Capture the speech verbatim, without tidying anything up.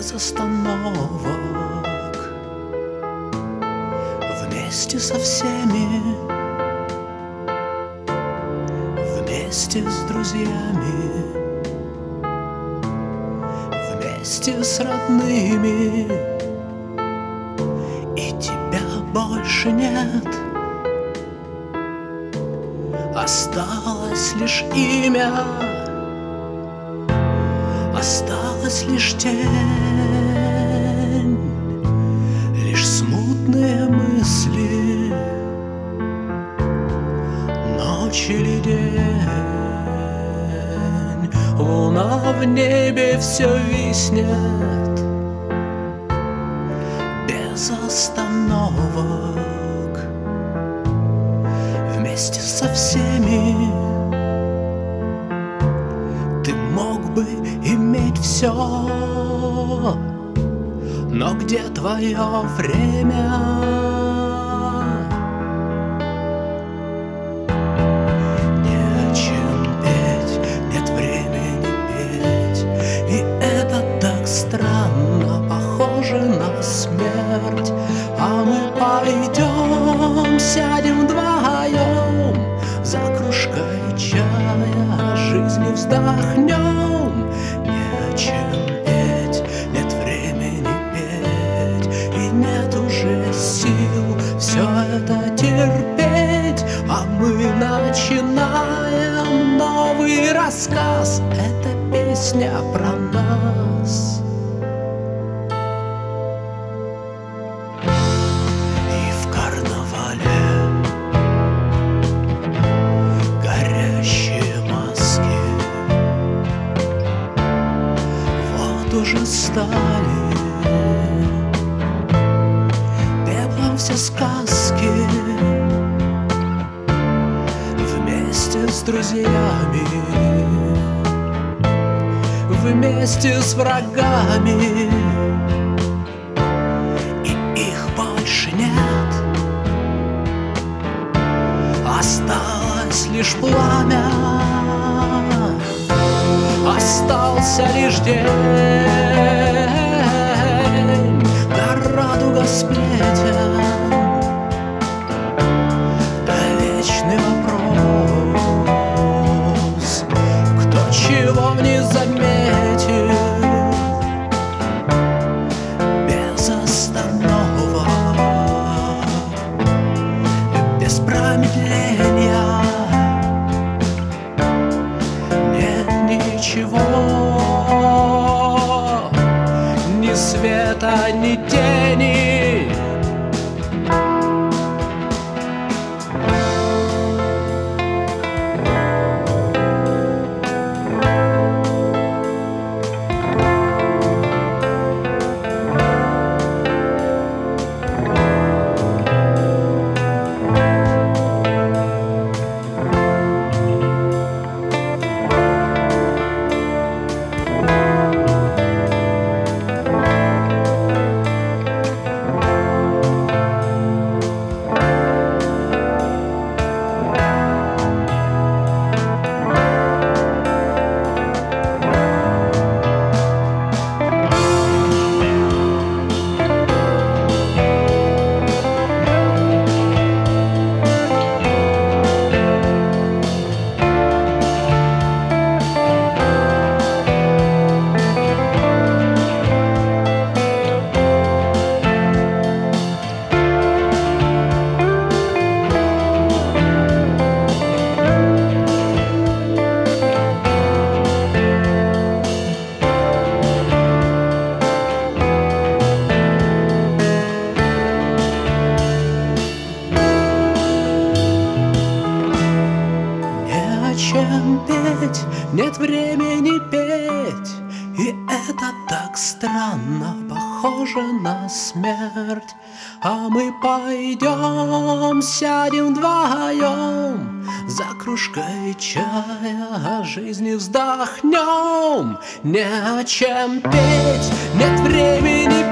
без остановок, вместе со всеми, вместе с друзьями, вместе с родными. И тебя больше нет, осталось лишь имя, осталась лишь тень, лишь смутные мысли, ночь или день. Луна в небе все виснет без остановок, вместе со всеми. Ты мог бы иметь все, но где твое время? Не о чем петь, нет времени петь, и это так странно, похоже на смерть. А мы пойдем, сядем вдвоем за кружкой чая, жизни вздохнем. Не о чем петь, нет времени петь, и нет уже сил все это терпеть. А мы начинаем новый рассказ, это песня про нас. Уже стали пеплом все сказки, вместе с друзьями, вместе с врагами. И их больше нет, осталось лишь пламя, остался лишь день, да радуга сплетен, да вечный вопрос, кто чего не заметил. Без остановок, без промедления, ничего, ни света, ни тени. Нет времени петь, и это так странно, похоже на смерть. А мы пойдем, сядем вдвоем за кружкой чая, жизни вздохнем. Не о чем петь, нет времени